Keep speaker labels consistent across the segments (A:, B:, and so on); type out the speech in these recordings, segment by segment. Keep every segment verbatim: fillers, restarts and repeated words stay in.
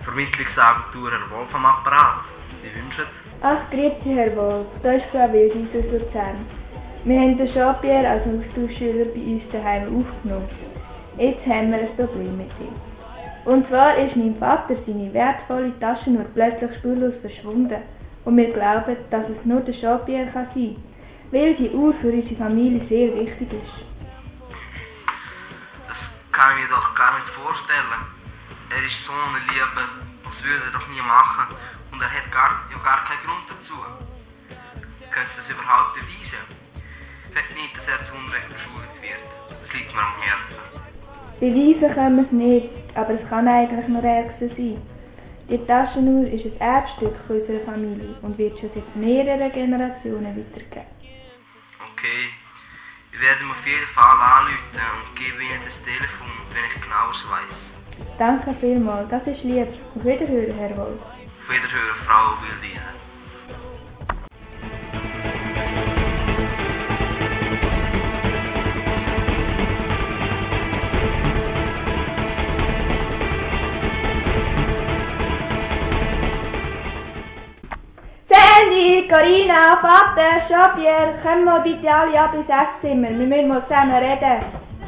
A: Vermittlungsagentur Herr Wolf am Apparat. Sie wünschen?
B: Ach, grüezi Herr Wolf, da ist Frau Wildis aus Luzern. Wir haben den Jean-Pierre als Austauschschüler bei uns daheim aufgenommen. Jetzt haben wir ein Problem mit ihm. Und zwar ist meinem Vater seine wertvolle Taschenuhr plötzlich spurlos verschwunden. Und wir glauben, dass es nur der Jean-Pierre kann sein, weil die Uhr für unsere Familie sehr wichtig ist.
A: Das kann ich mir doch gar nicht vorstellen. Er ist so ein Lieber, das würde er doch nie machen. Und er hat gar, ja gar keinen Grund dazu. Könntest du das überhaupt beweisen? Ich sage nicht, dass er zu Unrecht beschuldigt wird. Das liegt mir am Herzen.
B: Beweisen können wir es nicht, aber es kann eigentlich nur ärger sein. Die Taschenuhr ist ein Erbstück unserer Familie und wird schon seit mehreren Generationen weitergegeben.
A: Okay, ich werde ihm auf jeden Fall anrufen und gebe Ihnen das Telefon, wenn ich genaues weiss.
B: Danke vielmals, das ist lieb. Auf Wiederhören, Herr Wolf.
A: Auf Wiederhören, Frau Wildis.
B: Sandy, Corinna, Vater, Jean-Pierre, kommen wir bitte alle ab ins Esszimmer. Wir müssen mal zusammen reden.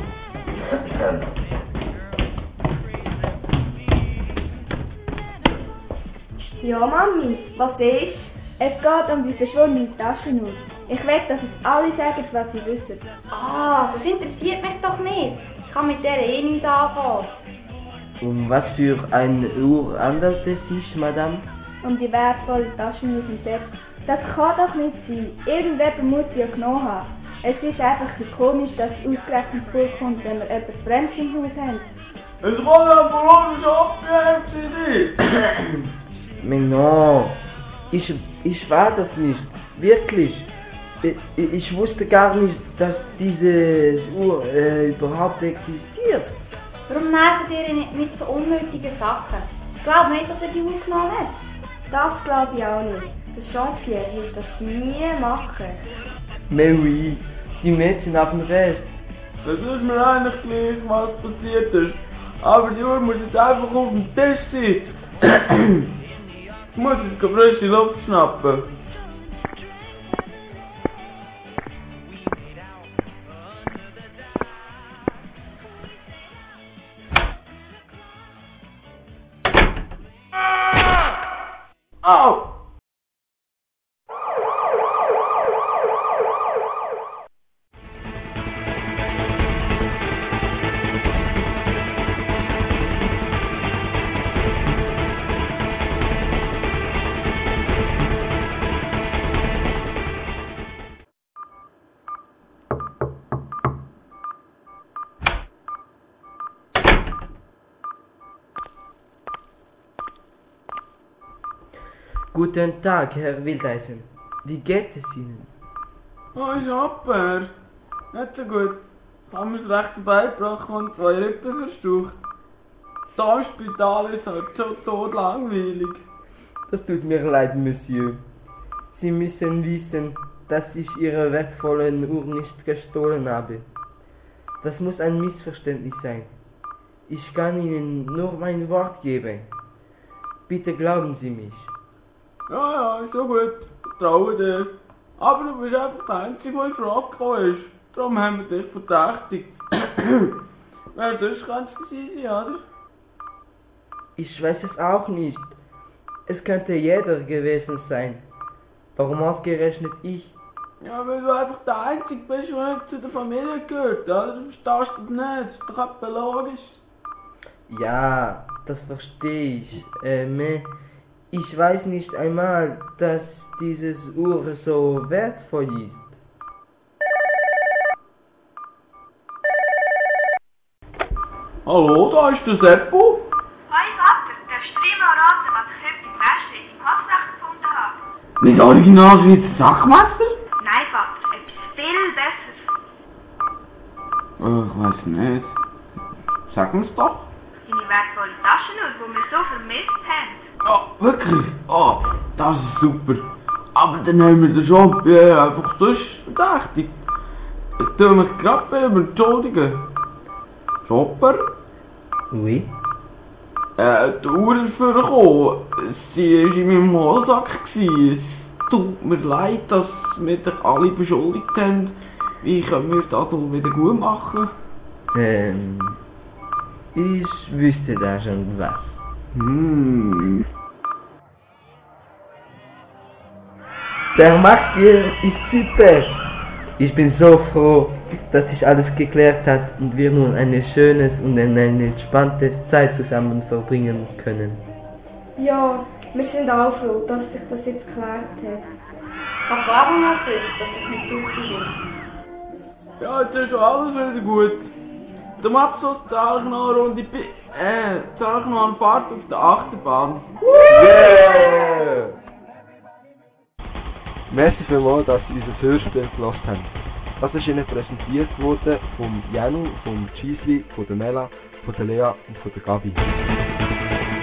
B: Ja, Mami, was ist? Es geht um die verschwundene Taschenuhr. Ich will, dass es alle sagen, was sie wissen.
C: Ah, das interessiert mich doch nicht. Ich kann mit der eh nichts anfangen.
D: Um was für eine Uhr handelt es sich, Madame?
B: Um die wertvolle Taschenuhr im Bett. Das kann doch nicht sein. Irgendjemand muss sie ja genommen haben. Es ist einfach so komisch, dass es ausgerechnet vorkommt, wenn wir jemand Fremdes im Haus haben.
E: Es kann ja vor uns abgehängt sein.
D: Menno, ich, ich war das nicht. Wirklich. Ich, ich wusste gar nicht, dass diese Uhr äh, überhaupt existiert.
C: Warum nerven ihr nicht mit so unnötigen Sachen? Ich glaube nicht, dass er die Uhr genommen hat.
B: Das glaube ich auch nicht. Der Jean-Pierre wird das nie machen.
D: Mary, die Mädchen haben recht.
E: Das ist mir eigentlich gleich, was passiert ist. Aber die Uhr muss jetzt einfach auf dem Tisch sein. Ich muss jetzt frische Luft schnappen. Au!
D: Guten Tag, Herr Wildeisen. Wie geht es Ihnen?
E: Oh, Schapper. Nicht so gut. Ich habe mir das rechte Bein gebrochen und zwei Rippen verstaucht. Da im Spital ist halt so todlangweilig.
D: Das tut mir leid, Monsieur. Sie müssen wissen, dass ich Ihre wertvolle Uhr nicht gestohlen habe. Das muss ein Missverständnis sein. Ich kann Ihnen nur mein Wort geben. Bitte glauben Sie mich.
E: Ja, ja, ist schon gut. Ich traue dir. Aber du bist einfach der Einzige, der in Frage gekommen ist. Darum haben wir dich verdächtigt. Wer sonst kann es gewesen sein, oder?
D: Ich weiß es auch nicht. Es könnte jeder gewesen sein. Warum ausgerechnet ich?
E: Ja, weil du einfach der Einzige bist, der nicht zu der Familie gehört, oder? Du verstehst das nicht. Das ist doch etwa logisch.
D: Ja, das verstehe ich. Ähm, ich weiß nicht einmal, dass dieses Uhr so wertvoll ist.
E: Hallo, da ist der Seppo.
B: Hi Vater, darfst du dir mal raten, was ich heute im Rest im Hausrecht gefunden habe?
E: Nicht original Schweizer Sachmesser?
B: Nein Vater, etwas viel Besseres.
E: Äh, ich weiß nicht. Sag mir's doch.
B: Deine wertvolle Taschenuhr, die wir so vermisst haben.
E: Ja, wirklich? Oh, das ist super. Aber dann haben wir den Jean-Pierre einfach verdächtigt. Ich tue mich gerade bei ihm entschuldigen. Chopper?
D: Oui?
E: Äh, die Uhr ist vorgekommen. Sie war in meinem Hosensack. Es tut mir leid, dass wir dich alle beschuldigt haben. Wie können wir das wieder gut machen?
D: Ähm, ich wüsste da schon was.
E: Hm.
D: Der Magier ist super. Ich bin so froh, dass sich alles geklärt hat und wir nun ein schönes und eine entspannte Zeit zusammen verbringen können.
B: Ja, wir sind auch froh, dass sich das jetzt geklärt hat.
C: Ich habe auch noch gewusst, dass es nicht lustig ist.
E: Ja, jetzt ist schon alles wieder gut. Zum Abschluss zahle ich noch eine Runde, Bi äh, zahle ich noch eine Fahrt auf der Achterbahn.
D: Yeah!
F: Merci vielmals, dass Sie unser Hörspiel gehört haben. Das ist Ihnen präsentiert worden vom Janu, vom Gisli, von der Mela, von der Lea und von der Gabi.